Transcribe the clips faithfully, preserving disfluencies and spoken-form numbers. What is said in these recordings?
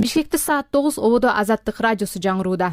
Бишкекте саат тогуз, ободо Азаттык радиосу жаңырууда.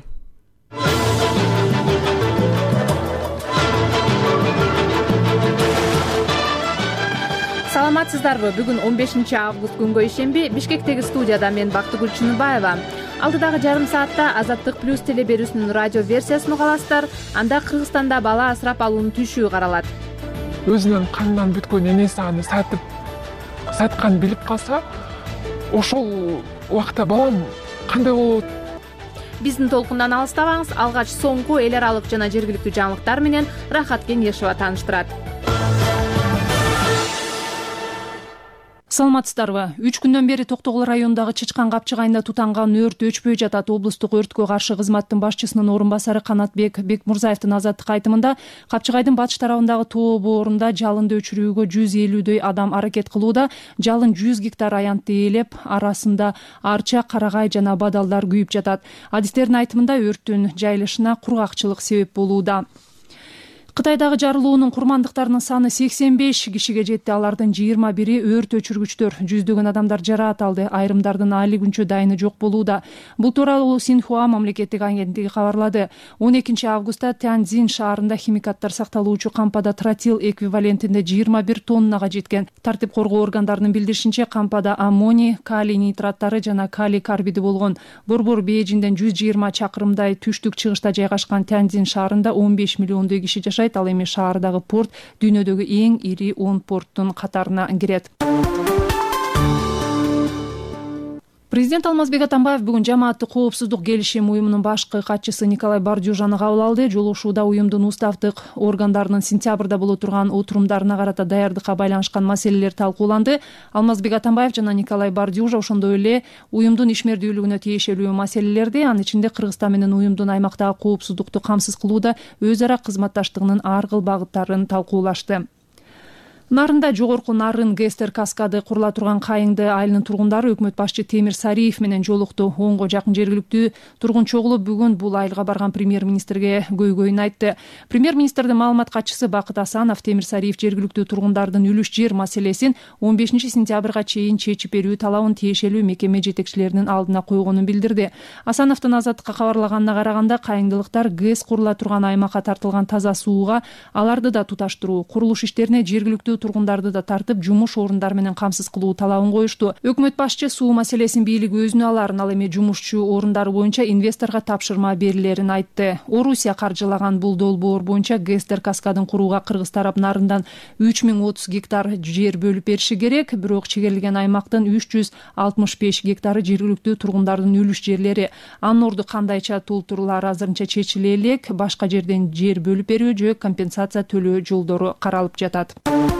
Саламатсыздарбы? Бүгүн он бешинчи август күнгө ишемби. Бишкектеги студияда мен Бактыгүл Чыныбаева. Алдыдагы жарым саатта Азаттык плюс телеберүүсүнүн радио версиясын угаласыздар. Анда Кыргызстанда бала асырап алуунун түшүгү каралат. Өзүнүн канынан бүткөн энеси аны сатып сатканын билип калса, ошол убакта балам кандай болот? Биздин толкундан алыстабаңыз. Алгач соңку эл аралык жана жергиликтүү жаңылыктар менен Рахат Кеңешова тааныштырат. Саламатсыздарбы? Үч күндөн бери Токтогул районундагы Чычкан Капчык айында тутанган өрт өчпөй жатат. Облустук өрткө каршы кызматтын башчысынын орун басары Канатбек Бекмурзаевдин Азаттык айтымында Капчык айдын батыш тарабындагы тоо боорунда жалынды өчүрүүгө жүз элүүдөй адам аракет кылууда. Жалын жүз гектар аянтты ээлеп, арасында арча, карагай жана бадалдар күйүп жатат. Адистердин айтымында өрттүн жайылышына кургакчылык себеп болууда. Кытайдагы жарылуунун курмандыктарынын саны сексен беш кишиге жетти. Алардын жыйырма бири өрт өчүргүчтөр. Жүздөгөн адамдар жараат алды. Айрымдардын али күнчө дайыны жок болууда. Бул тууралуу Синхуа мамлекеттик агенттиги кабарлады. он экинчи августта Тяньцзин шаарында химикаттар сакталуучу кампада тротил эквивалентинде жыйырма бир тоннага жеткен. Тартип коргоо органдарынын билдиришинче, кампада аммоний, калий нитраттары жана калий карбиди болгон. Борбор Бейжиңден жүз жыйырма чакырымдай түштүк-чыгышта жайгашкан Тяньцзин шаарында он беш миллиондой киши жашайт. Ал эми шаардагы порт дүйнөдөгү эң ири он порттун катарына кирет. Президент Алмазбек Атамбаев бүгүн жамааттык коопсуздук келишим уюмунун башкы катчысы Николай Бардюжаны кабыл алды. Жолугушууда уюмдун уставдык органдарынын сентябрда боло турган отурумдарына карата даярдыкка байланышкан маселелер талкууланды. Алмазбек Атамбаев жана Николай Бардюжа ошондой эле уюмдун ишмердүүлүгүнө тиешелүү маселелерди, анын ичинде Кыргызстан менен уюмдун аймактагы коопсуздукту камсыз кылууда өз ара кызматташтыгынын ар кыл багыттарын талкуулашты. Нарында жогорку Нарын Гестер каскады курула турган Кайыңды айылынын тургундары өкмөт башчы Темир Сариев менен жолукту. онго жакын жергиликтүү тургун чогулуп бүгүн бул айылга барган премьер-министрге көйгөйүн айтты. Премьер-министрдин маалымат катчысы Бакыт Асанов Темир Сариев жергиликтүү тургундардын үлүш жер маселесин он бешинчи сентябрга чейин чечип берүү талабын тиешелүү мекеме жетекчилеринин алдына койгонун билдирди. Асановдун Азаттыкка кабарлаганына караганда, кайыңдылыктар ГЭС курула турган аймакка тартылган таза сууга аларды да туташтыруу, курулуш иштерине жергиликтүү тургундарды да тартып, жумуш орундары менен камсыз кылуу талабын коюшту. Өкмөт башчы суу маселесин бийлиги өзүнө аларын, ал эми жумушчу орундары боюнча инвесторго тапшырма берилерин айтты. Орусия каржылаган бул долбоор боюнча Гестер каскадын курууга кыргыз тарап Нарындан үч миң отуз гектар жер бөлүп бериши керек, бирок чегерилген аймактын үч жүз алтымыш беш гектары жергиликтүү тургундардын үлүш жерлери. Анын орду кандайча толтуруулар азырынча чечиле элек, башка жерден жер бөлүп берүү же компенсация төлөө жолдору каралып жатат.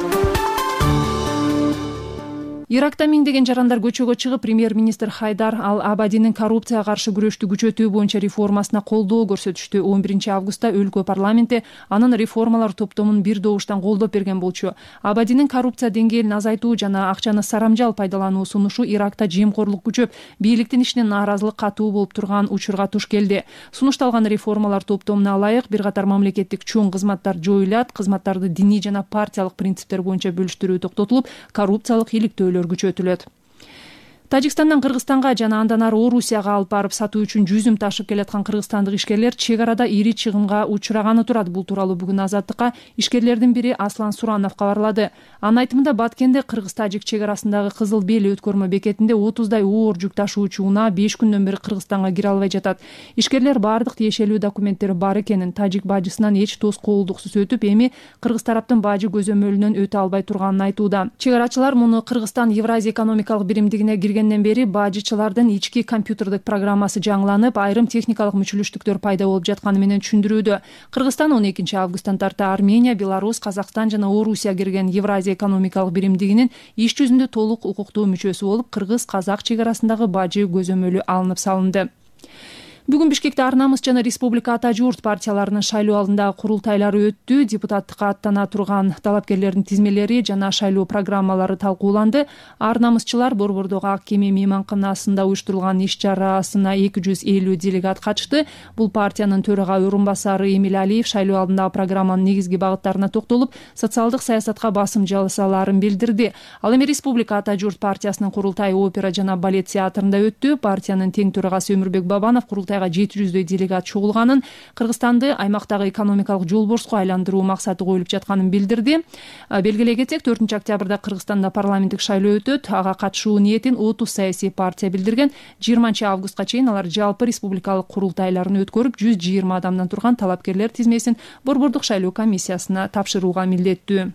Иракта миңдеген жарандар көчөгө чыгып, премьер-министр Хайдар Ал-Абадинин коррупцияга каршы күрөштү күчөтүү боюнча реформасына колдоо көрсөтүштү. он биринчи августта өлкө парламенти анын реформалар топтомун бир добуштан колдоп берген болчу. Абадинин коррупция деңгээлин азайтуу жана акчаны сарамжал пайдалануу сунушу Иракта жемкорлук күчөп, бийликтин ишине нааразылык катуу болуп турган учурга туш келди. Сунушталган реформалар топтомуна ылайык бир катар мамлекеттик чоң кызматтар жоюлат, кызматтарды диний жана партиялык принциптер боюнча бөлүштүрүү токтотулуп, коррупциялык иликтөөлөр күчөтүлөт. Тажикстандан Кыргызстанга жана андан ары Орусияга алып барып сатуу үчүн жүзүм ташып келаткан кыргызстандык ишкерлер чек арада ири чыгымга учураганы турат. Бул тууралуу бүгүн Азаттыкка ишкерлердин бири Аслан Суранов кабарлады. Анын айтымында, Баткенде Кыргыз-Тажик чек арасындагы Кызыл Бел өткөрмө бекетинде отуздай оор жүк ташуучу унаа беш күндөн бери Кыргызстанга кире албай жатат. Ишкерлер баардык тиешелүү документтери бар экенин, тажик бажысынан эч тоскоолдуксуз өтүп, эми кыргыз тараптын бажы көзөмөлүнөн өтө албай турганын айтууда. Чек арачылар муну Кыргызстан Евразия экономикалык биримдигине кирген бери бажычылардын ички компьютердик программасы жаңыланып, айрым техникалык мүчүлүштүктөр пайда болуп жатканы менен түшүндүрүүдө. Кыргызстан он экинчи августтан тарта Армения, Беларусь, Казакстан жана Орусия кирген Евразия экономикалык биримдигинин иш жүзүндө толук укуктуу мүчөсү болуп, кыргыз-казак чек арасындагы бажы көзөмөлү алынып салынды. Бүгүн Бишкекте Ар намыс жана Республика Ата журт партияларынын шайлоо алдындагы курултайлары өттү. Депутаттыкка аттана турган талапкерлердин тизмелери жана шайлоо программалары талкууланды. Ар намысчылар борбордогу Ак кеме мейманканасында уюштурулган иш чарасына эки жүз элүү делегат катышты. Бул партиянын төрага орун басары Эмиль Алиев шайлоо алдындагы программанын негизги багыттарына токтолуп, социалдык саясатка басым жасалаарын билдирди. Ал эми Республика Ата журт партиясынын курултайы опера жана балет театрында өттү. Партиянын тең төрагасы Өмүрбек Бабанов курултайга жети жүздөй делегат чогулганын, Кыргызстанды аймактагы экономикалык жолборско айландыруу максаты коюлуп жатканын билдирди. Белгилей кетсек, төртүнчү октябрда Кыргызстанда парламенттик шайлоо өтөт. Ага катышуу ниетин отуз саясий партия билдирген. жыйырманчы августка чейин алар жалпы республикалык курултайларын өткөрүп, жүз жыйырма адамдан турган талапкерлер тизмесин борбордук шайлоо комиссиясына тапшырууга милдеттүү.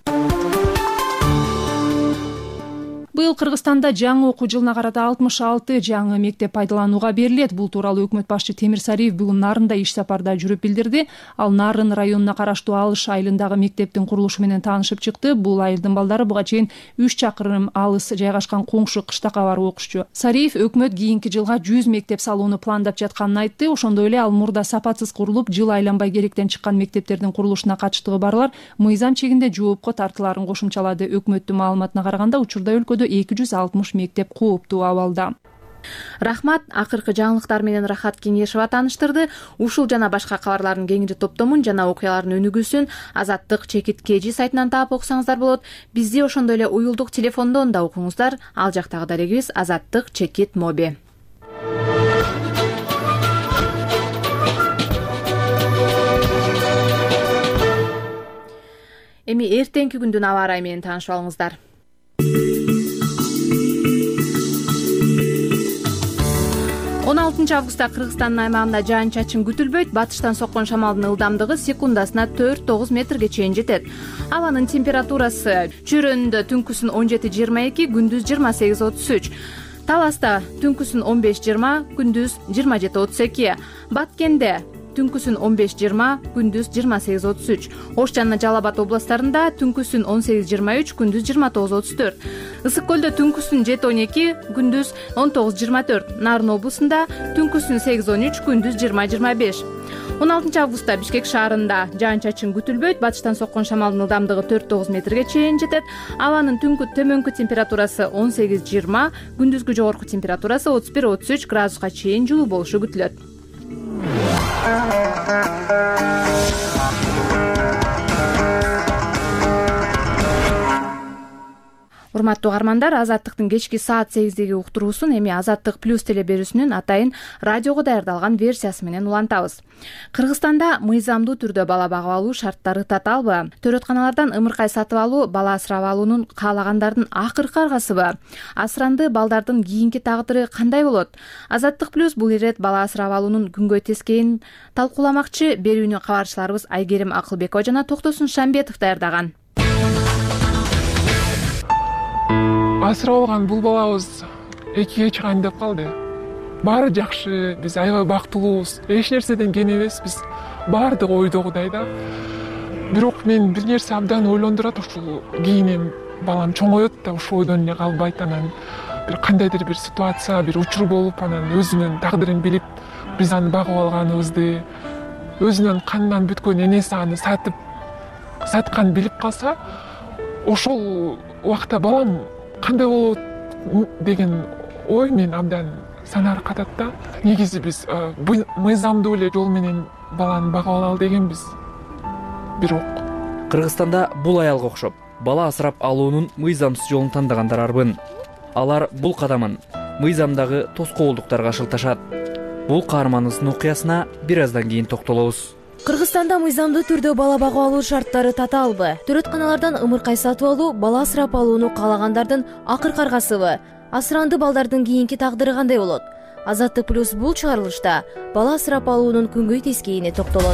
Быйыл Кыргызстанда жаңы окуу жылына карата алтымыш алты жаңы мектеп пайдаланууга берилет. Бул тууралуу өкмөт башчы Темир Сариев бүгүн Нарында иш сапарда жүрүп билдирди. Ал Нарын районуна караштуу Алыш айылындагы мектептин курулушу менен таанышып чыкты. Бул айылдын балдары буга чейин үч чакырым алыс жайгашкан коңшу кыштакка барып окушчу. Сариев өкмөт кийинки жылга жүз мектеп салууну пландап жатканын айтты. Ошондой эле ал мурда сапатсыз курулуп, жыл айланбай керектен чыккан мектептердин курулушуна катыштыгы барлар мыйзам чегинде жоопко тартылаарын кошумчалады. Өкмөттүн маалыматына караганда, учурда өлкөдө эки жүз алтымыш мектеп кооптуу абалда. Рахмат, акыркы жаңылыктар менен Рахат Кеңешова тааныштырды. Ушул жана башка кабарлардын кеңири топтомун жана окуялардын өнүгүүсүн Азаттык чекит кежи сайтынан таап окусаңыздар болот. Бизди ошондой эле уюлдук телефондон да окуңуздар. Ал жактагы дарегибиз Азаттык чекит моби. Эми эртеңки күндүн аба ырайы менен таанышып алыңыздар. он алтынчы августта Кыргызстандын аймагында жаан-чачын күтүлбөйт. Батыштан соккон шамалдын ылдамдыгы секундасына төрт тогуз метрге чейин жетет. Абанын температурасы чөйрөнүндө түнкүсүн он жети жыйырма эки, күндүз жыйырма сегиз отуз үч. Таласта түнкүсүн он беш жыйырма, күндүз жыйырма жети отуз эки. Баткенде түнкүсүн он беш жыйырма, күндүз жыйырма сегиз отуз үч. Ош жана Жалал Абад областарында түнкүсүн он сегиз жыйырма үч, күндүз жыйырма тогуз отуз төрт. Ысык көлдө түнкүсүн жети он эки, күндүз он тогуз жыйырма төрт. Нарын облусунда түнкүсүн сегиз он үч, күндүз жыйырма жыйырма беш. он алтынчы августта Бишкек шаарында жаан-чачын күтүлбөйт. Батыштан соккон шамалдын ылдамдыгы төрт тогуз метрге чейин жетет. Абанын түнкү төмөнкү температурасы он сегиз жыйырма, күндүзгү жогорку температурасы отуз бир отуз үч градуска чейин жылуу болушу күтүлөт. Урматтуу угармандар, Азаттыктын кечки саат сегиздеги уктуруусун эми Азаттык плюс телеберүүсүнүн атайын радиого даярдалган версиясы менен улантабыз. Кыргызстанда мыйзамдуу түрдө бала багып алуу шарттары татаалбы? Төрөтканалардан ымыркай сатып алуу бала асырап алуунун каалагандардын акыркы аргасыбы? Асыранды балдардын кийинки тагдыры кандай болот? Азаттык плюс бул ирет бала асырап алуунун күнгөй тескейин талкууламакчы. Берүүнү кабарчыларыбыз Айгерим Акылбекова жана Токтосун Шамбетов даярдаган. Асырап алган бул балабыз экиге чыгайын деп калды. Баары жакшы, биз аябай бактылуубуз. Эч нерседен кем эмес, биз баардыгы ойдогудай да. Бирок мен бир нерсе абдан ойлондурат, ушул кийин балам чоңоет да ушул ойдон эле калбайт. Анан бир кандайдыр бир ситуация, бир учур болуп, анан өзүнүн тагдырын билип, биз аны багып алганыбызды, өзүнүн канынан бүткөн энеси аны сатып сатканын билип калса, ошол убакта балам кандай болот деген ой мен абдан санаар катат да. Негизи биз мыйзамдуу эле жол менен баланы багып алалы дегенбиз. Бирок Кыргызстанда бул аялга окшоп бала асырап алуунун мыйзамсыз жолун тандагандар арбын. Алар бул кадамын мыйзамдагы тоскоолдуктарга шылташат. Бул каарманыбыздын окуясына бир аздан кийин токтолобуз. Кыргызстанда мыйзамдуу түрдө бала багып алуу шарттары татаалбы? Төрөтканалардан ымыркай сатып алуу бала асырап алууну каалагандардын акыркы аргасыбы? Асыранды балдардын кийинки тагдыры кандай болот? Азаттык плюс бул чыгарылышта бала асырап алуунун күнгөй тескейине токтолот.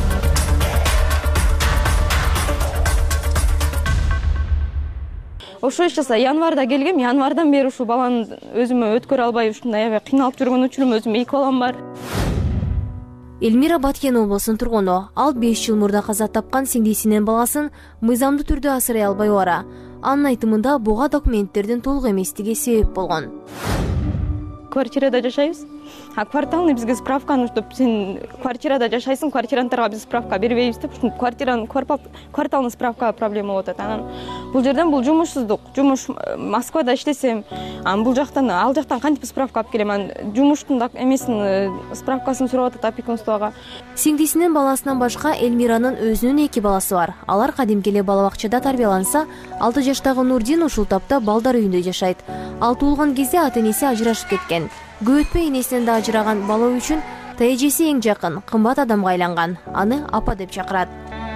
Ошо иш жаса январда келгем, январдан бери ушул баланы өзүмө өткөрө албай ушундай аябай кыйналып жүргөн учурум, өзүм эки балам бар. Элмира Баткен облусунун тургуну. Ал беш жыл мурда каза тапкан сиңдисинин баласын мыйзамдуу түрдө асырай албай бара. Анын айтымында буга документтердин толук эместиги себеп болгон. Квартирада жашайбыз. а кварталный бизге справканы уштуп сен квартирада жашайсың, квартиранттарга биз справка бербейбиз деп ушинтип квартиранын кварталный справка проблема болуп атат. Анан бул жерден бул жумушсуздук, жумуш Москвада иштесем, анан бул жактан ал жактан кантип справка алып келем, анан жумуштун эмесин справкасын сурап атат опекунствого. Сиңдисинин баласынан башка Эльмиранын өзүнүн эки баласы бар. Алар кадимки эле бала бакчада тарбияланса, алты жаштагы Нурдин ушул тапта балдар үйүндө жашайт. Ал туулган кезде ата-энеси ажырашып кеткен. Көп өтпөй энесинен да ажыраган бала үчүн тажеси эң жакын, кымбат адамга айланган. Аны апа деп чакырат.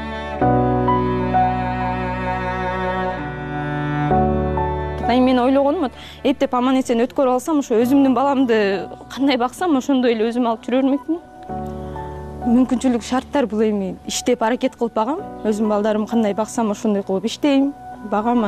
Мен ойлогонум, эптеп аман эсен өткөрүп алсам, ошо өзүмдүн баламды кандай баксам, ошондой эле өзүм алып жүрө бермекмин. Мүмкүнчүлүк шарттар бул эми иштеп аракет кылып багам. Өзүм балдарым кандай баксам, ошондой кылып иштейм, багам.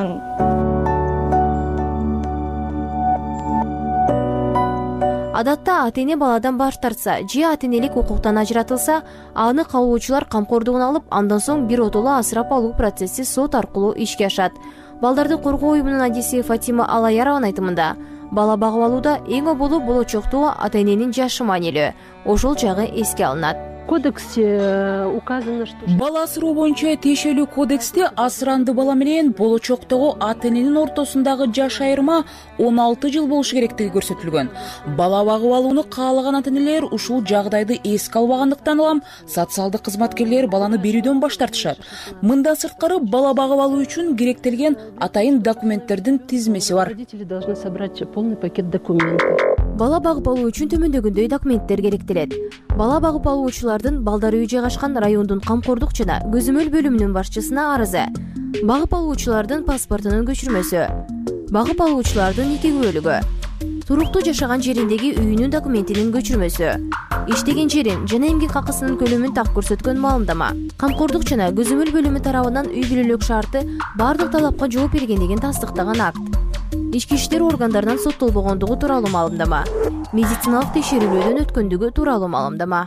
Адатта ата-эне баладан баш тартса, же ата-энелик укуктан ажыратылса, аны кабылуучулар камкордугуна алып, андан соң бир отолу асырап алуу процесси сот аркылуу ишке ашат. Балдарды коргоо уюмунун адиси Фатима Алаярованын айтымында, бала багып алууда эң оболу болочоктуу ата-эненин жашы маанилүү. Ошол жагы эске алынат. Кодексте указано, что бала асыроо боюнча тиешелүү кодексте асыранды бала менен болочоктогу ата-эненин ортосундагы жаш айырма он алты жыл болушу керектиги көрсөтүлгөн. Бала багып алууну каалаган ата-энелер ушул жагдайды эске албагандыктан улам социалдык кызматкерлер баланы берүүдөн баш тартышат. Мындан сырткары бала багып алуу үчүн керектелген атайын документтердин тизмеси бар. родители должны собрать полный пакет документов. Бала багып алуу үчүн төмөндөгүндөй документтер керектелет. Бала багып алуучулардын балдар үйү жайгашкан райондун камкордук жана көзөмөл бөлүмүнүн башчысына арызы, багып алуучулардын паспортунун көчүрмөсү, багып алуучулардын эки күбөлүгү, туруктуу жашаган жериндеги үйүнүн документинин көчүрмөсү, иштеген жерин жана эмгек акысынын көлөмүн так көрсөткөн маалымдама, камкордук жана көзөмөл бөлүмү тарабынан үй бүлөлүк шарты бардык талапка жооп бергендигин тастыктаган акт, ички иштер органдарынан соттолбогондугу тууралуу маалымдама, медициналык текшерүүлөрдөн өткөндүгү тууралуу маалымдама.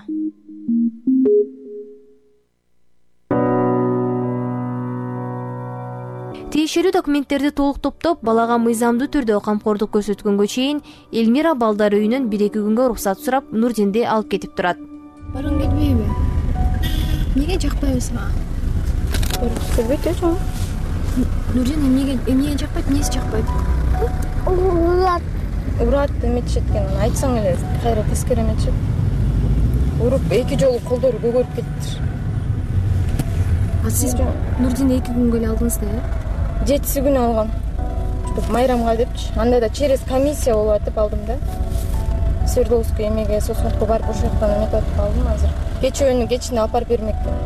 Тиешелүү документтерди толук топтоп, балага мыйзамдуу түрдө камкордук көрсөткөнгө чейин Эльмира балдар үйүнөн бир эки күнгө уруксат сурап, Нурдинди алып кетип турат. Баргың келбейби? Эмнеге жакпайбы сага? Келбейт эчем. Нурдин эмнеге эмнеге жакпайт, эмнеси жакпайт? Урат. Урат эметишет экен, айтсаң эле кайра тескери эметишет. Уруп эки жолу колдору көгөрүп кетти. А сиз Нурдинди эки күнгө эле алдыңыз да, э? жетиси күнү алган. Ушуп майрамга депчи. Анда да через комиссия болуп атып алдым да. Свердловский эмеге соцмутка барып ошол жактан эметип атып алдым азыр. Кечөөнү кечине алып барып бермекмин.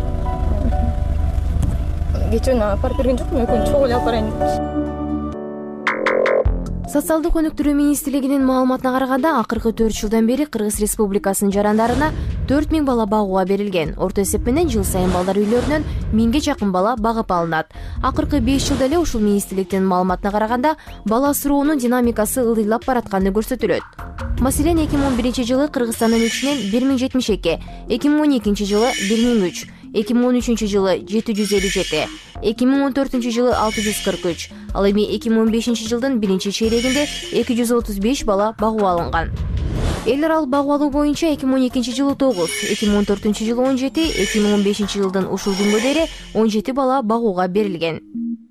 Кечөөнү алып барып берген жокмун, экөөнү чогуу эле алып барайын депчи. Социалдык өнүктүрүү министрлигинин маалыматына караганда, акыркы төрт жылдан бери Кыргыз Республикасынын жарандарына төрт миң бала багууга берилген. Орто эсеп менен жыл сайын балдар үйлөрүнөн миңге жакын бала багып алынат. Акыркы беш жылда эле ушул министрликтин маалыматына караганда, бала асыроонун динамикасы ылдыйлап баратканы көрсөтүлөт. Маселен, эки миң он биринчи жылы Кыргызстандын ичинен бир миң жетимиш эки, эки миң он экинчи жылы бир миң үч, эки миң он үчүнчү жылы жети жүз элүү жети, эки миң он төртүнчү жылы алты жүз кырк үч, ал эми эки миң он бешинчи жылдын биринчи чейрегинде эки жүз отуз беш бала багуу алынган. Эл аралык багуу алуу боюнча эки миң он экинчи жылы тогуз, эки миң он төртүнчү жылы он жети, эки миң он бешинчи жылдын ушул күнгө дейин он жети бала багууга берилген.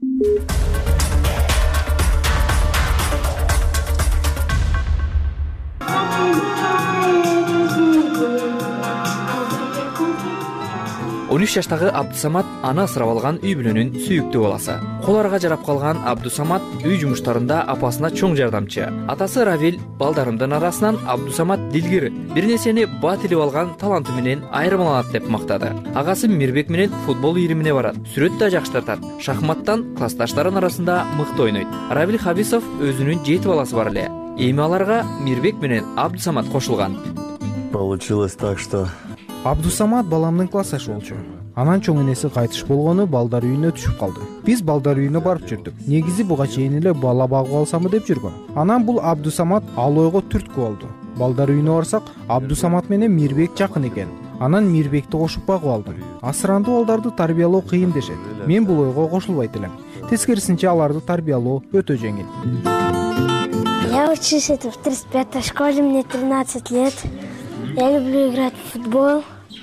он үч жаштагы Абдусамат аны асырап алган үй бүлөнүн сүйүктүү баласы. Кол арга жарап калган Абдусамат үй жумуштарында апасына чоң жардамчы. Атасы Равил балдарымдын арасынан Абдусамат дилгир, бир нерсени бат илип алган таланты менен айырмаланат деп мактады. Агасы Мирбек менен футбол ийримине барат, сүрөт да жакшы тартат. Шахматтан классташтарынын арасында мыкты ойнойт. Равил Хабисов өзүнүн жети баласы бар эле. Эми аларга Мирбек менен Абдусамат кошулган. Получилось так, что Абдусамат баламдын классташы болчу. Анан чоң энеси кайтыш болгону балдар үйүнө түшүп калды. Биз балдар үйүнө барып жүрдүк. Негизи буга чейин эле бала багып алсамбы деп жүргөм. Анан бул Абдусамат ал ойго түрткү болду. Балдар үйүнө барсак, Абдусамат менен Мирбек жакын экен. Анан Мирбекти кошуп багып алдым. Асыранды балдарды тарбиялоо кыйын дешет. Мен бул ойго кошулбайт элем. Тескерисинче аларды тарбиялоо өтө жеңил. Я учусь это в тридцать пятой школе, мне тринадцать лет. Я люблю играть в футбол.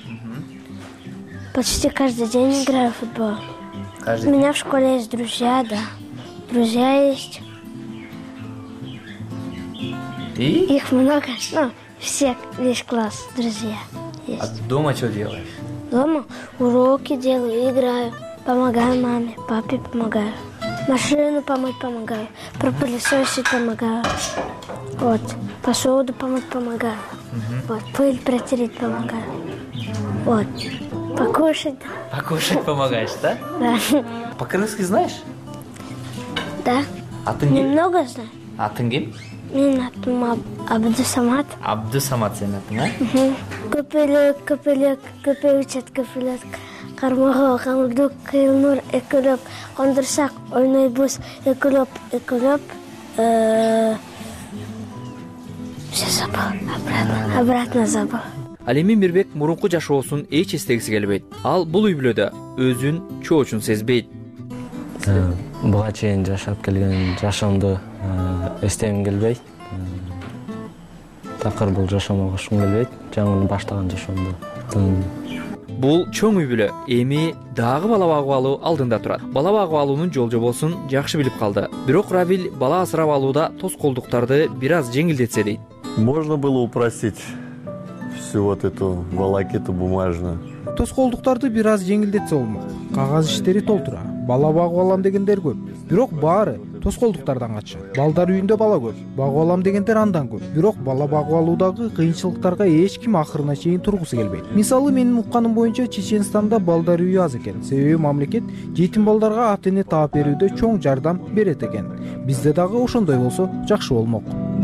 Почти каждый день играю в футбол. Каждый У меня в школе есть друзья, да. Друзья есть. И? Их много. Ну, все, весь класс, друзья есть. А дома что делаешь? Дома уроки делаю, играю. Помогаю маме, папе помогаю. Машину помыть помогаю. Пропылесосить помогаю. Вот. Посуду помыть помогаю. Угу. Вот. Пыль протереть помогаю. Вот. Покушать. Покушать помогаешь, да? Да. По-крымски знаешь? Да. Атың кім? Немного знаю. Атың кім? Менің атым Аб- Абдусамат. Абдусамат сенің атың, а? Мгм. Көпелек, көпелек, көпеучет, көпелек. Кармағы, қаңылдық, қиылнұр, екіліп, қондырсақ, ойнай бұз, екіліп, екіліп. Все забыл. Обратно, обратно забыл. Ал эми Мирбек мурунку жашоосун эч эстегиси келбейт. Ал бул үй бүлөдө өзүн чоочун сезбейт. Буга чейин жашап келген жашоомду эстегим келбейт. Такыр бул жашоомго кошкум келбейт. Жаңы баштаган жашоомду. Бул чоң үй бүлө эми дагы бала багып алуу алдында турат. Бала багып алуунун жол жобосун жакшы билип калды. Бирок Равил бала асырап алууда тоскоолдуктарды бир аз жеңилдетсе дейт. Можно было упростить всю вот эту волокиту бумажную. Тоскоолдуктарды бир аз жеңилдетсе болмок. Кагаз иштери толтура. Бала багып алам дегендер көп. Бирок баары тоскоолдуктардан качат. Балдар үйүндө бала көп. Багып алам дегендер андан көп. Бирок бала багып алуудагы кыйынчылыктарга эч ким акырына чейин тургусу келбейт. Мисалы менин укканым боюнча Чеченстанда балдар үйү аз экен. Себеби мамлекет жетим балдарга ата эне таап берүүдө чоң жардам берет экен. Бизде дагы ошондой болсо жакшы болмок.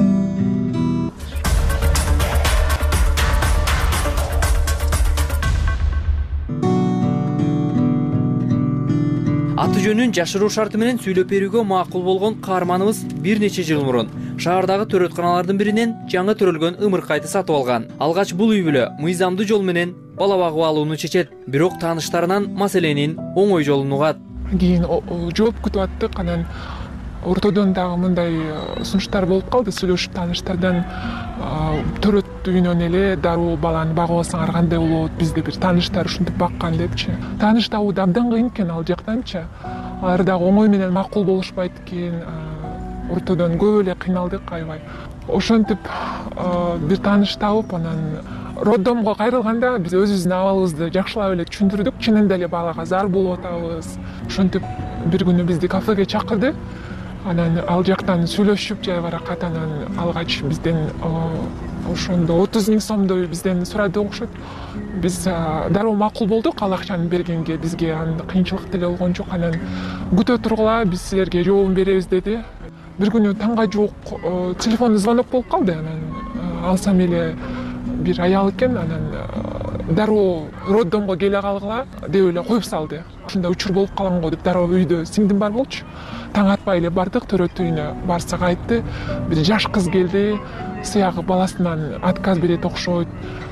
Аты жөнүн жашыруу шарты менен сүйлөп берүүгө макул болгон каарманыбыз бир нече жыл мурун шаардагы төрөтканалардын биринен жаңы төрөлгөн ымыркайды сатып алган. Алгач бул үй бүлө мыйзамдуу жол менен бала багып алууну чечет. Бирок тааныштарынан маселенин оңой жолун угат. Кийин жооп күтүп аттык, анан ортодон дагы мындай сунуштар болуп калды. Сүйлөшүп тааныштардан төрөт үйүнөн эле дароо баланы багып алсаңар кандай болот, бизде бир тааныштар ушинтип баккан депчи. Тааныш табуу абдан кыйын экен ал жактанчы. Алар дагы оңой менен макул болушпайт экен. Ортодон көп эле кыйналдык аябай. Ошентип бир тааныш табып, анан роддомго кайрылганда биз өзүбүздүн абалыбызды жакшылап эле түшүндүрдүк. Чынында эле балага зар болуп атабыз. Ошентип бир күнү бизди кафеге чакырды. Анан ал жактан сүйлөшүп жай баракат, анан алгач бизден ошондо отуз миң сомдой бизден сурады окшойт. Биз дароо макул болдук ал акчаны бергенге. Бизге анда кыйынчылык деле болгон жок. Анан күтө тургула, биз силерге жообун беребиз деди. Бир күнү таңга жуук телефон звонок болуп калды. Анан алсам эле бир аял экен. Анан дароо роддомго келе калгыла деп эле коюп салды. Ушунда учур болуп калган го деп дароо үйдө сиңдим бар болчу. Таң атпай эле бардык, төрөт үйүнө барсак айтты, бир жаш кыз келди, сыягы баласынан отказ берет окшойт.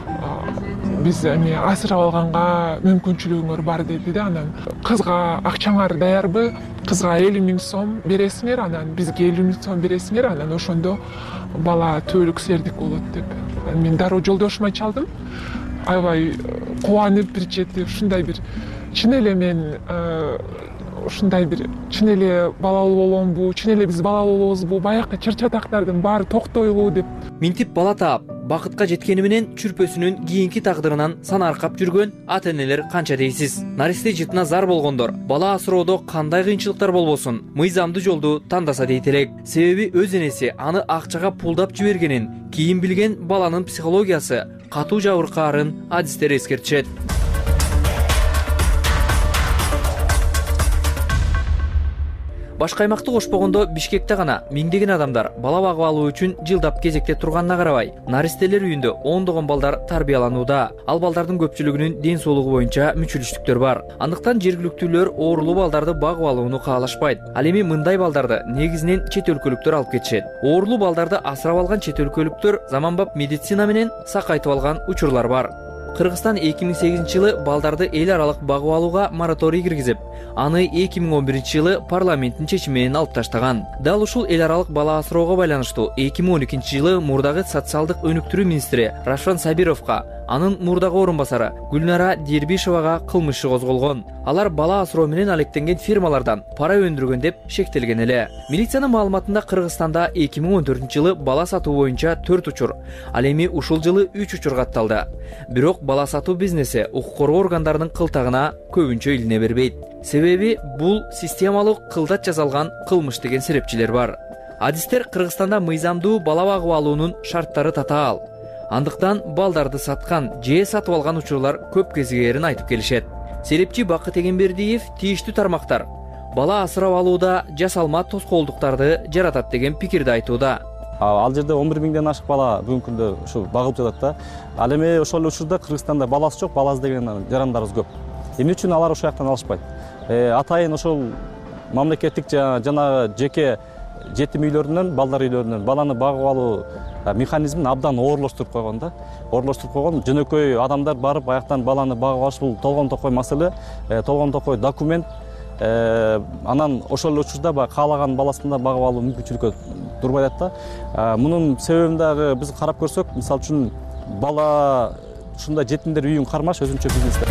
Биз эми асырап алганга мүмкүнчүлүгүңөр бар деди да. Анан кызга акчаңар даярбы? Кызга элүү миң сом бересиңер, анан бизге элүү миң сом бересиңер, анан ошондо бала түбөлүк силердик болот деп. Мен дароо жолдошума чалдым. Аябай кубанып бир чети ушундай бир чын эле мен ушундай бир чын эле балалуу боломбу, чын эле биз балалуу болобузбу, баягы чыр-чатактардын баары токтойбу деп. Минтип бала таап, бакытка жеткени менен чүрпөсүнүн кийинки тагдырынан санаркап жүргөн ата-энелер канча дейсиз. Наристе жытына зар болгондор бала асыроодо кандай кыйынчылыктар болбосун, мыйзамдуу жолду тандаса дейт элек. Себеби өз энеси аны акчага пулдап жибергенин, кийин билген баланын психологиясы катуу жабыркаарын адистер эскертишет. Башка аймакты кошпогондо Бишкекте гана миңдеген адамдар бала багып алуу үчүн жылдап кезекте турганына карабай, наристелер үйүндө ондогон балдар тарбияланууда. Ал балдардын көпчүлүгүнүн ден соолугу боюнча мүчүлүштүктөр бар. Андыктан жергиликтүүлөр оорулуу балдарды багып алууну каалашпайт. Ал эми мындай балдарды негизинен чет өлкөлүктөр алып кетишет. Оорулуу балдарды асырап алган чет өлкөлүктөр заманбап медицина менен сакайтып алган учурлар бар. Кыргызстан эки миң сегизинчи жылы балдарды эл аралык багып алууга мораторий киргизип, аны эки миң он биринчи жылы парламенттин чечими менен алып таштаган. Дал ушул эл аралык бала асыроого байланыштуу эки миң он экинчи жылы мурдагы социалдык өнүктүрүү министри Рашван Сабировго, анын мурдагы орун басары Гүлнара Дербишевага кылмыш иши козголгон. Алар бала асыроо менен алектенген фирмалардан пара өндүргөн деп шектелген эле. Милициянын маалыматында Кыргызстанда эки миң он төртүнчү жылы бала сатуу боюнча төрт учур, ал эми ушул жылы үч учур катталды. Бирок бала сатуу бизнеси укук коргоо органдарынын кылтагына көбүнчө илине бербейт. Себеби бул системалык кылдат жасалган кылмыш деген серепчилер бар. Адистер Кыргызстанда мыйзамдуу бала багып алуунун шарттары татаал. Андыктан балдарды саткан же сатып алган учурлар көп кезигерин айтып келишет. Серепчи Бакыт Эгенбердиев тийиштүү тармактар бала асырап алууда жасалма тоскоолдуктарды жаратат деген пикирди айтууда. Ал жерде он бир миңден ашык бала бүгүнкү күндө ушу багылып жатат да. Ал эми ошол учурда Кыргызстанда баласы жок, бала издеген жарандарыбыз көп. Эмне үчүн алар ошол жактан алышпайт? Атайын ошол мамлекеттик жана жеке жетим үйлөрүнөн, балдар үйлөрүнөн баланы багып алуу механизмин абдан оорлоштуруп койгон да. Оорлоштуруп койгон, жөнөкөй адамдар барып аяктан баланы багып алыш бул толгон токой маселе, толгон токой документ. Анан ошол учурда баягы каалаган баласын да багып алуу мүмкүнчүлүккө турбайт да. Мунун себебин дагы биз карап көрсөк, мисалы үчүн бала ушундай жетимдер үйүн кармаш өзүнчө бизнес.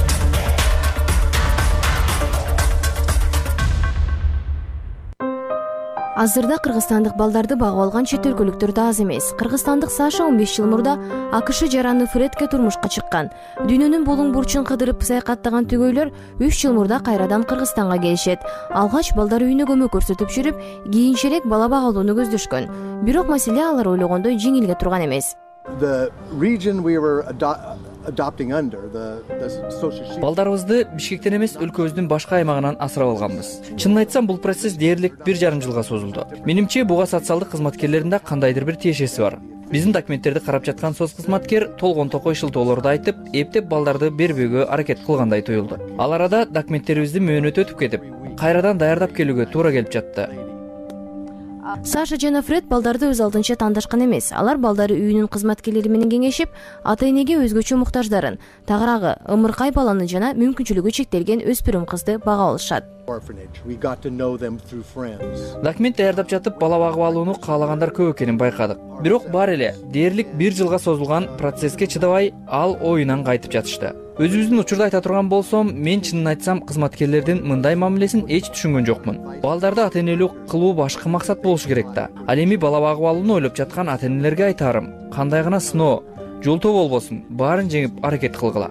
Азырда кыргызстандык балдарды багып алган чет өлкөлүктөр да аз эмес. Кыргызстандык Саша он беш жыл мурда АКШ жараны Фредке турмушка чыккан. Дүйнөнүн булуң бурчун кыдырып саякаттаган түгөйлөр үч жыл мурда кайрадан Кыргызстанга келишет. Алгач балдар үйүнө көмөк көрсөтүп жүрүп, кийинчерээк бала багуулууну көздөшкөн. Бирок маселе алар ойлогондой жеңилге турган эмес. Балдарыбызды Бишкектен эмес, өлкөбүздүн башка аймагынан асырап алганбыз. Чынын айтсам, бул процесс дээрлик бир жарым жылга созулду. Менимче, буга социалдык кызматкерлердин да кандайдыр бир тиешеси бар. Биздин документтерди карап жаткан соц кызматкер толгон токой шылтоолорду айтып, эптеп балдарды бербөөгө аракет кылгандай туюлду. Ал арада документтерибиздин мөөнөтү өтүп кетип, кайрадан даярдап келүүгө туура келип жатты. Саша жана Фред балдарды өз алдынча тандашкан эмес. Алар балдары үйүнүн кызматкерлери менен кеңешип, ата-энеге өзгөчө муктаждарын, тагыраагы, ымыркай баланы жана мүмкүнчүлүгү чектелген өспүрүм кызды багып алышат. Документ даярдап жатып, бала багып алууну каалагандар көп экенин байкадык. Бирок бар эле дээрлик бир жылга созулган процесске чыдабай, ал оюнан кайтып жатышты. Өзүбүздүн учурда айта турган болсом, мен чынын айтсам кызматкерлердин мындай мамилесин эч түшүнгөн жокмун. Балдарды ата-энелик кылуу башкы максат болушу керек да. Ал эми бала багып алууну ойлоп жаткан ата-энелерге айтарым, кандай гана сыноо, жолтоо болбосун, баарын жеңип аракет кылгыла.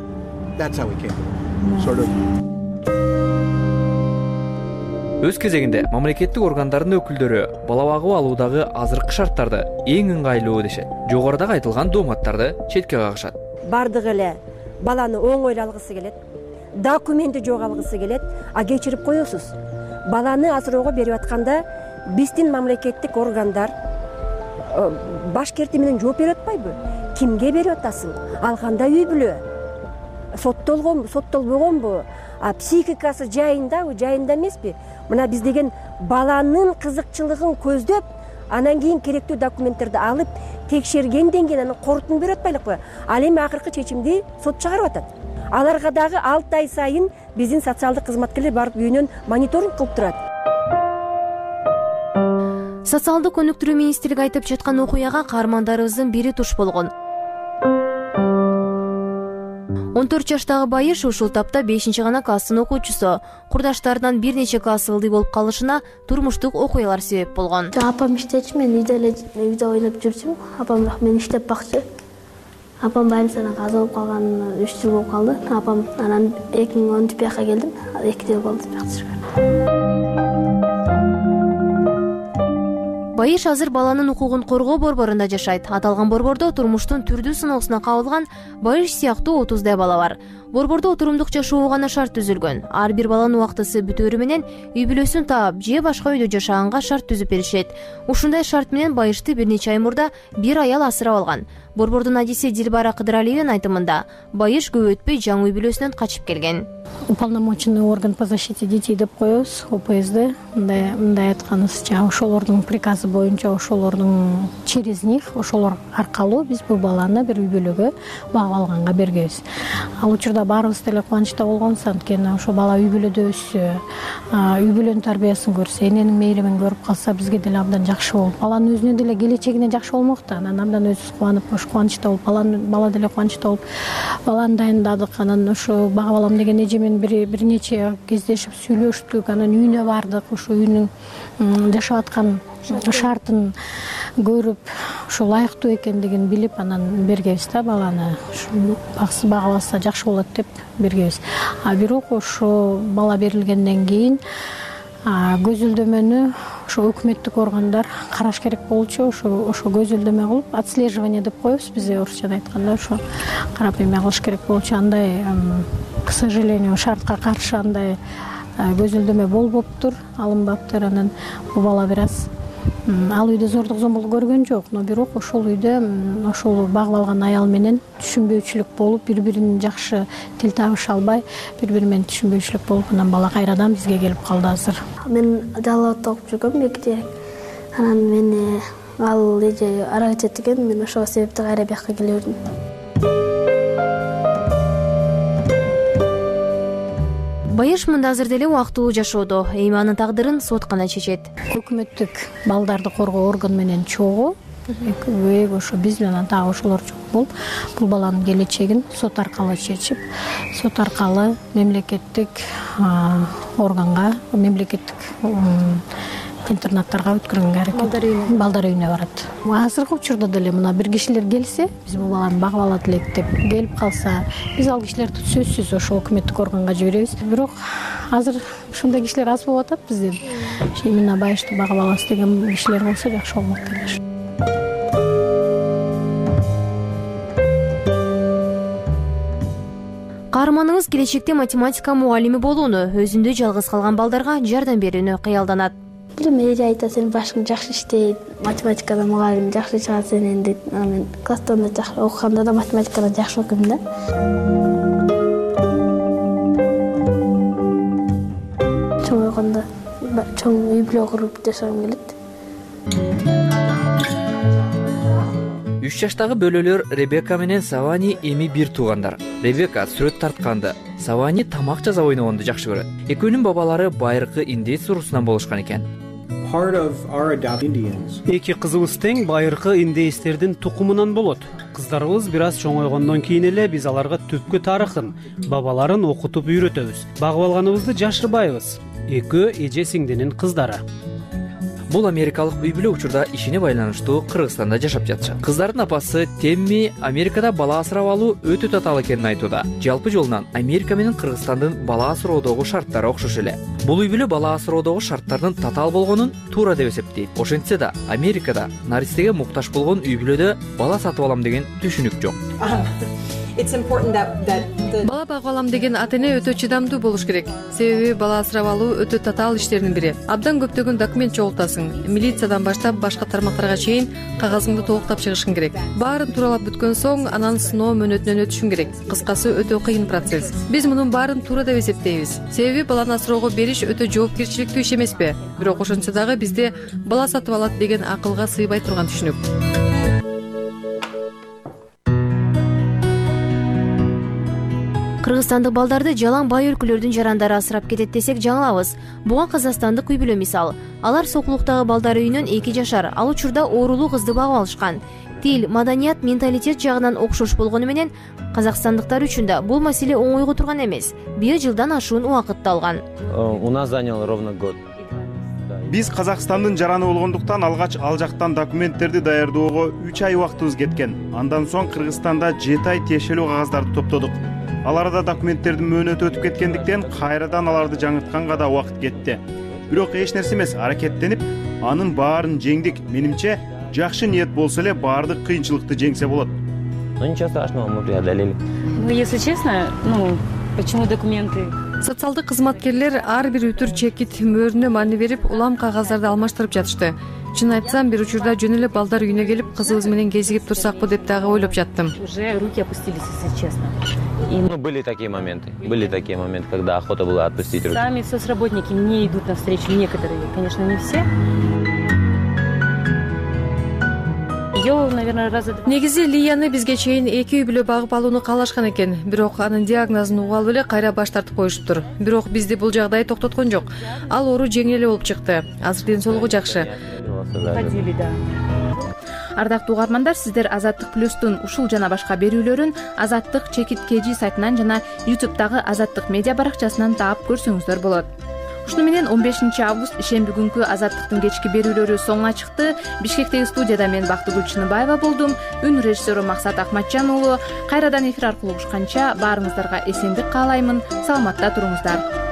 Өз кезегинде мамлекеттик органдардын өкүлдөрү бала багып алуудагы азыркы шарттарды эң ыңгайлуу дешет. Жогорудагы айтылган дооматтарды четке кагышат. Бардыгы эле баланы оңой алгысы келет, документи жок алгысы келет, а кечирип коесуз. Баланы асыроого берип атканда биздин мамлекеттик органдар башкерти менен жооп берип атпайбы? Кимге берип атасың? Ал кандай үй бүлө? Соттолгонбу, соттолбогонбу? А психикасы жайындабы, жайында эмеспи? Мына биз деген баланын кызыкчылыгын көздөп, анан кийин керектүү документтерди алып, текшергенден кийин анан корутуну берип атпайлыкпы? Ал эми акыркы чечимди сот чыгарып атат. Аларга дагы алты ай сайын биздин социалдык кызматкерлер барып үйүнөн мониторинг кылып турат. Социалдык өнүктүрүү министрлиги айтып жаткан окуяга каармандарыбыздын бири туш болгон. он төрт жаштагы байыш ушул тапта бешинчи гана класстын окуучусу. Курдаштарынан бир нече класс ылдый болуп калышына турмуштук окуялар себеп болгон. Апам иштечү, мен үйдө эле үйдө ойноп жүрчүмүн. Апам мен иштеп бакчы. Апам больницадан каза болуп калган үч жыл болуп калды. Апам анан эки миң он бияка келдим. эки жыл болду жакшы. Байыш азыр баланын укугун коргоо борборунда жашайт. Аталган борбордо турмуштун түрдүү сыноосуна кабылган Байыш сыяктуу отуздай бала бар. Борбордо отурумдук жашоо гана шарт түзүлгөн. Ар бир баланын убактысы бүтөөрү менен үй бүлөсүн таап же башка үйдө жашаганга шарт түзүп беришет. Ушундай шарт менен Байышты бир нече ай мурда бир аял асырап алган. Борбордун адиси Дилбара Кыдыралиевдин айтымында Байыш көп өтпөй жаңы үй бүлөсүнөн качып келген. Уполномоченный орган по защите детей деп коебуз, О П С Д. Мындай мындай айтканыбызча, ошолордун приказы боюнча, ошолордун через них, ошолор аркылуу биз бул баланы бир үй бүлөгө багып алганга бергенбиз. Ал учурда баарыбыз деле кубанычта болгонбуз, анткени ошо бала үй бүлөдө өссө, үй бүлөнүн тарбиясын көрсө, эненин мейримин көрүп калса, бизге деле абдан жакшы болот. Баланын өзүнө деле келечегине жакшы болмок да, анан абдан өзүбүз кубанып, ошо кубанычта болуп, бала деле кубанычта болуп, баланы дайындадык. Анан ошо багып алам деген эжемен бир бир нече кездешип сүйлөштүк, анан үйүнө бардык, ошо үйүнүн жашап аткан шартын көрүп, ошо ылайыктуу экендигин билип, анан бергенбиз да баланы. Баксы багып алса жакшы болот деп бергенбиз. А бирок ошо бала берилгенден кийин көзөлдөмөнү ошо өкмөттүк органдар караш керек болчу. Ошо ошо көзөлдөмө кылып, отслеживание деп коебуз биз орусчада айтканда, ошо карап эме кылыш керек болчу. Андай, к сожалению, шартка каршы андай көзөлдөмө болбоптур, алынбаптыр. Анан бул бала бир аз ал үйдө зордук зомбулук көргөн жок, но бирок ошол үйдө ошол багып алган аял менен түшүнбөөчүлүк болуп, бири-бирин жакшы тил табыша албай, бири-бири менен түшүнбөөчүлүк болуп, анан бала кайрадан бизге келип калды азыр. Мен Жалалатта окуп жүргөм мектепте. Анан мени ал эже аракет эткен, мен ошол себепти кайра бияка келе бердим. Байыш мында азыр деле убактылуу жашоодо, эми анын тагдырын сот гана чечет. Өкмөттүк балдарды коргоо орган менен чогуу, ошо биз менен дагы ошолор чогуу болуп, бул баланын келечегин сот аркылуу чечип, сот аркылуу мемлекеттик органга, мемлекеттик интернаттарга өткөргөнгө аракет. Балдар үйүнө барат. Азыркы учурда деле мына бир кишилер келсе, биз бул баланы багып алат элек деп келип калса, биз ал кишилерди сөзсүз ошо өкмөттүк органга жиберебиз. Бирок азыр ушундай кишилер аз болуп атат бизде. Именно Байышты багып алабыз деген кишилер болсо жакшы болмок конечно. Каарманыңыз келечекте математика мугалими болууну, өзүндө жалгыз калган балдарга жардам берүүнү кыялданат. Билем, эже айтат, сен башың жакшы иштейт, математикада мугалим жакшы чыгат сенен дейт. Мен класстан да жакшы окуганда да математикада жакшы окуйм да. Чоң ойгондо чоң үй бүлө куруп жашагым келет. үч жаштагы бөлөлөр Ребека менен Савани эми бир туугандар. Ребека сүрөт тартканды, Савани тамак жасап ойногонду жакшы көрөт. Экөөнүн бабалары байыркы индейец урусунан болушкан экен. Эки кызыбыз тең байыркы индейцтердин тукумунан болот. Кыздарыбыз бир аз чоңойгондон кийин эле биз аларга түпкү тарыхын, бабаларын окутуп үйрөтөбүз. Багып алганыбызды жашырбайбыз. Экөө эже сиңдинин кыздары. Бул америкалык үй бүлө учурда ишине байланыштуу Кыргызстанда жашап жатышат. Кыздардын апасы Темми Америкада бала асырап алуу өтө татаал экенин айтууда. Жалпы жолунан Америка менен Кыргызстандын бала асыроодогу шарттары окшош эле. Бул үй бүлө бала асыроодогу шарттардын татаал болгонун туура деп эсептейт. Ошентсе да Америкада наристеге муктаж болгон үй бүлөдө бала сатып алам деген түшүнүк жок. Бала багып алам деген ата эне өтө чыдамдуу болуш керек. Себеби бала асырап алуу өтө татаал иштердин бири. Абдан көптөгөн документ чогултасың. Милициядан баштап башка тармактарга чейин кагазыңды толуктап чыгышың керек. Баарын тууралап бүткөн соң анан сыноо мөөнөтүнөн өтүшүң керек. Кыскасы өтө кыйын процесс. Биз мунун баарын туура деп эсептейбиз. Себеби баланы асыроого бериш өтө жоопкерчиликтүү иш эмеспи? Бирок ошентсе дагы бизде бала сатып алат деген акылга сыйбай турган түшүнүк. Кыргызстандык балдарды жалаң бай өлкөлөрдүн жарандары асырап кетет десек жаңылабыз. Буга казакстандык үй бүлө мисал. Алар Сокулуктагы балдар үйүнөн эки жашар, ал учурда оорулуу кызды багып алышкан. Тил, маданият, менталитет жагынан окшош болгону менен казакстандыктар үчүн да бул маселе оңойго турган эмес. бир жылдан ашуун убакытты алган. У нас занял ровно год. Биз Казакстандын жараны болгондуктан алгач ал жактан документтерди даярдоого үч ай убактыбыз кеткен. Андан соң Кыргызстанда жети ай тиешелүү кагаздарды топтодук. Аларда документтердин мөөнөтү өтүп кеткендиктен кайрадан аларды жаңыртканга да убакыт кетти. Бирок эч нерсе эмес, аракеттенип, анын баарын жеңдик. Менимче, жакшы ниет болсо эле баардык кыйынчылыкты жеңсе болот. Ну ничего страшного, мы преодолели. Ну, если честно, ну, почему документы социалдык кызматкерлер ар бир үтүр чекит мөөрүнө маани берип улам кагаздарды алмаштырып жатышты. Чын айтсам, бир учурда жөн эле балдар үйүнө келип кызыбыз менен кезигип турсакпы деп дагы ойлоп жаттым. Уже руки опустились, если честно. Ну, были такие моменты. Были такие моменты, когда охота была отпустить руки. Сами соцработники не идут навстречу, некоторые, конечно, не все. Ее, наверное, раза два. Негизи Лияны бизге чейин эки үй бүлө багып алууну каалашкан экен. Бирок анын диагнозун угуп алып эле кайра баш тартып коюшуптур. Бирок бизди бул жагдай токтоткон жок. Ал оору жеңил эле болуп чыкты. Азыр ден соолугу жакшы. Ходили, да. Ардактуу угармандар, сиздер Азаттык плюстун ушул жана башка берүүлөрүн Азаттык чекит kg сайтынан жана ютубтагы Азаттык медиа баракчасынан таап көрсөңүздөр болот. Ушуну менен он бешинчи август ишемби күнкү Азаттыктын кечки берүүлөрү соңуна чыкты. Бишкектеги студияда мен Бактыгүл Чыныбаева болдум. Үн режиссеру Максат Акматжан уулу. Кайрадан эфир аркылуу угушканча баарыңыздарга эсендик каалаймын. Саламатта туруңуздар.